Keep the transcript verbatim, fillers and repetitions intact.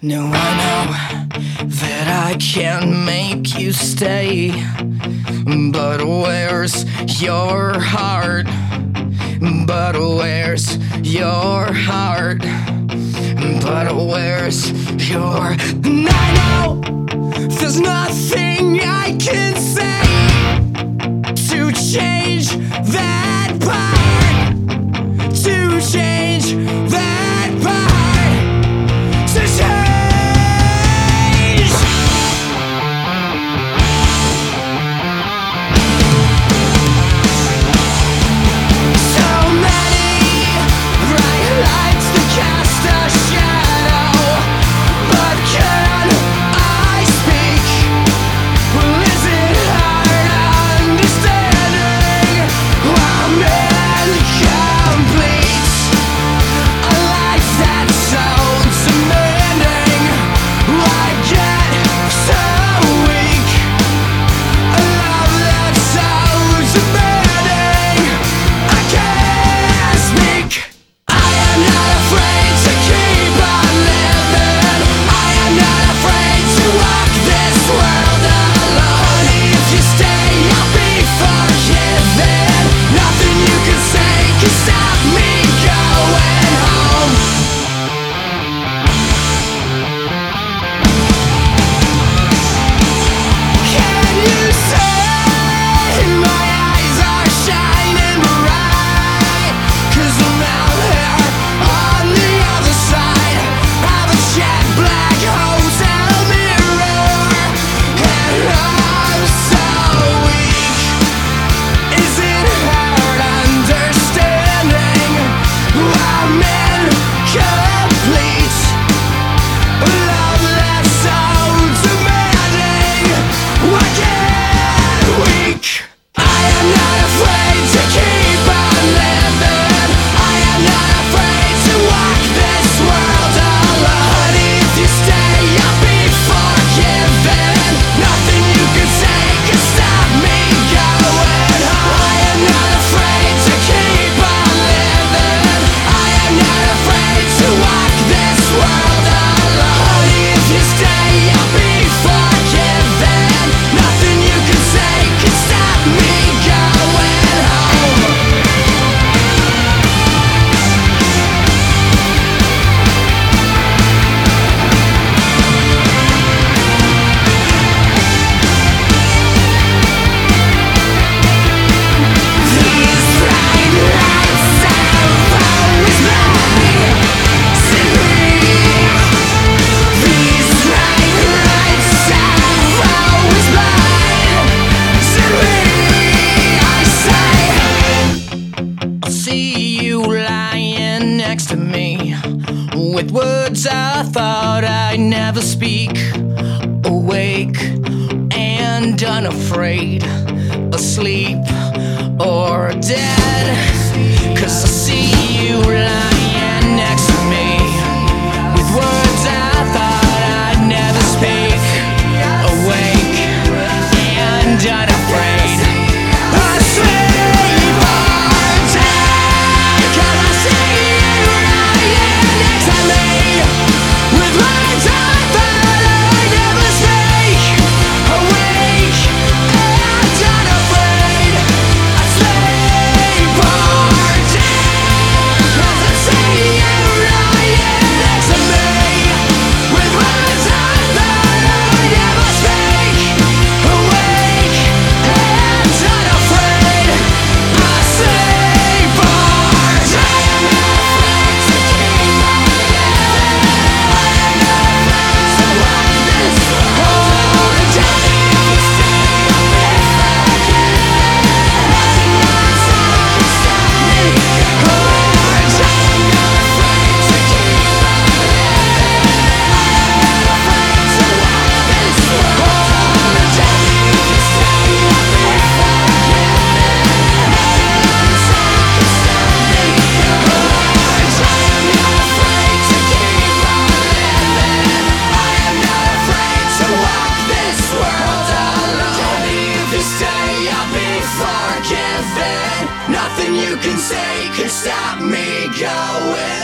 No, I know that I can't make you stay, but where's your heart? But where's your heart? But where's your... And I know there's nothing I can say to change that part, to change that part, to change. With words I thought I'd never speak, awake and unafraid, asleep or dead. 'Cause I see you lying next to me, with words I thought I'd never speak, awake and unafraid. Nothing you can say can stop me going.